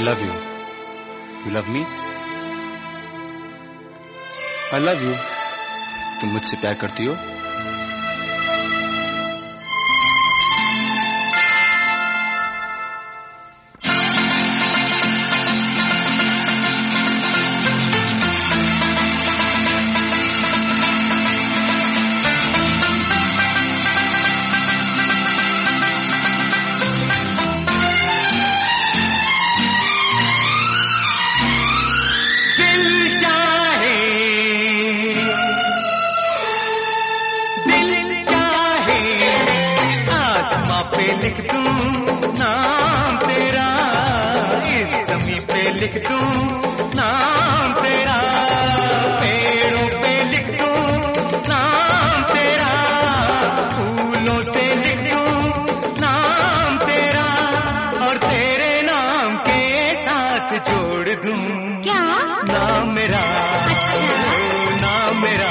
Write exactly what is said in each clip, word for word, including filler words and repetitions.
love you. You love me? I love you. तुम मुझसे प्यार करती हो? लिख दूं नाम तेरा, इस जमीन पे लिख दूं नाम तेरा, पेड़ों पे लिख दूं नाम तेरा, फूलों से लिख दूं नाम तेरा, और तेरे नाम के साथ जोड़ दूं क्या नाम मेरा, नाम मेरा।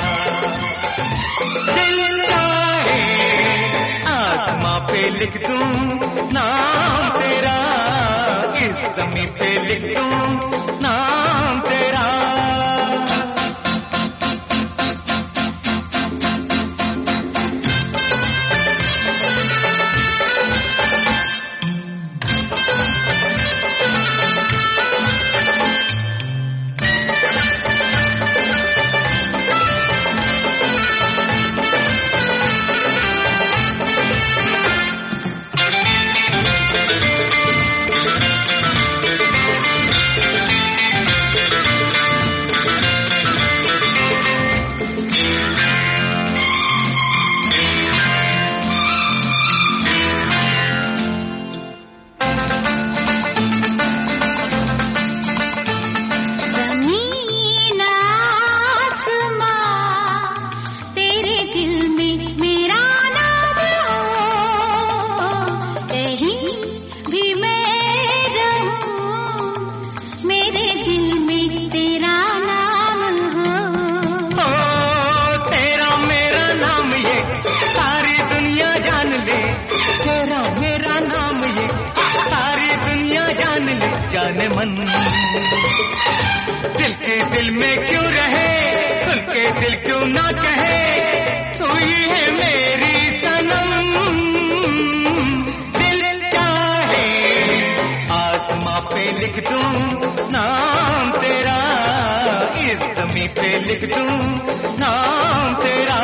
दिल चाहे आसमां पे लिख दूं नाम तेरा, इस जमीन पे लिख दूं नाम तेरा। जाने मन दिल के दिल में क्यों रहे, खुल के दिल क्यों ना कहे, तू ही है मेरी सनम। दिल चाहे आसमां पे लिख दूं नाम तेरा, इस जमीन पे लिख दूं नाम तेरा।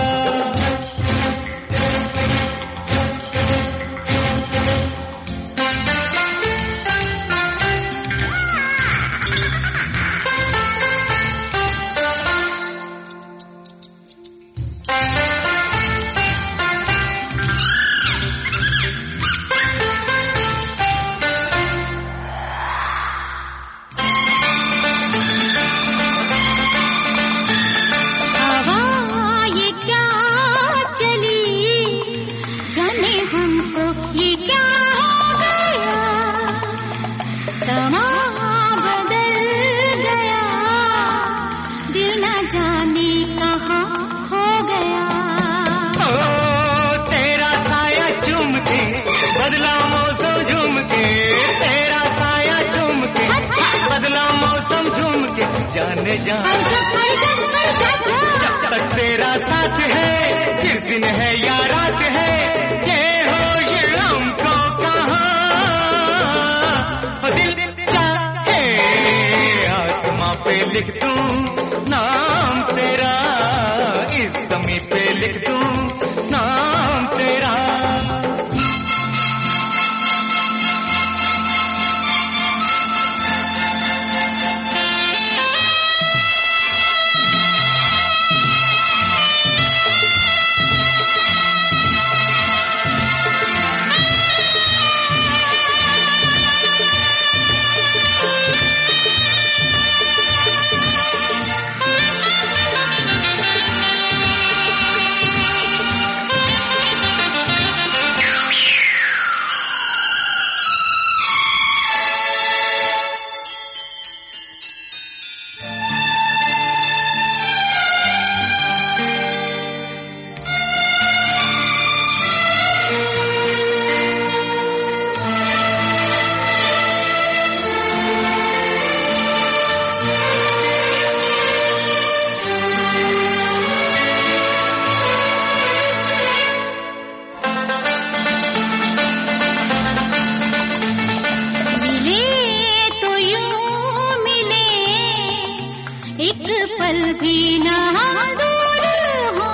जाने जा जब तक तेरा साथ है, फिर दिन है या रात है, ये होश हमको कहाँ। दिल चाहे आसमां पे लिख दूं नाम तेरा, इस जमीन पे लिख दूं नाम तेरा। एक पल भी ना दूर हो,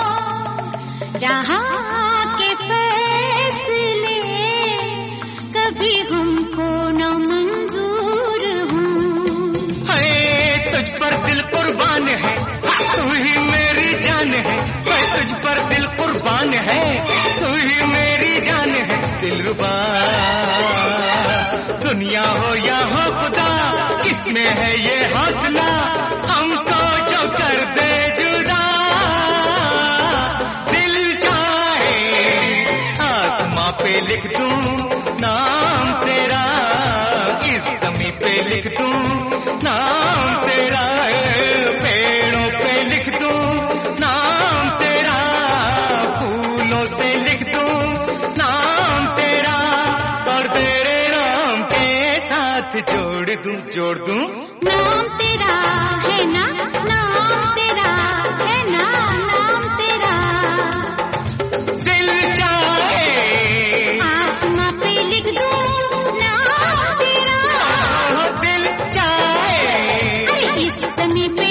जहाँ के फैसले कभी हमको न मंजूर हो। है तुझ पर दिल कुर्बान है, तू ही मेरी जान है। है तुझ पर दिल कुर्बान है, तू ही मेरी जान है। दिलरुबा दुनिया हो या हो खुदा, किसमें है ये हौसला हमको जो कर दे जुदा। दिल चाहे आसमां पे लिख दूं नाम तेरा, इस ज़मीं पे लिख दूं नाम तेरा, पेड़ों पे लिख दूं नाम तेरा, फूलों से लिख दूं नाम तेरा, और तेरे नाम के साथ जोड़ दूं जोड़ दूं नाम तेरा है ना, नाम तेरा है ना, नाम तेरा। दिल चाहे आसमां पे लिख दूं नाम तेरा, दिल चाहे अरे इस ज़मीं पे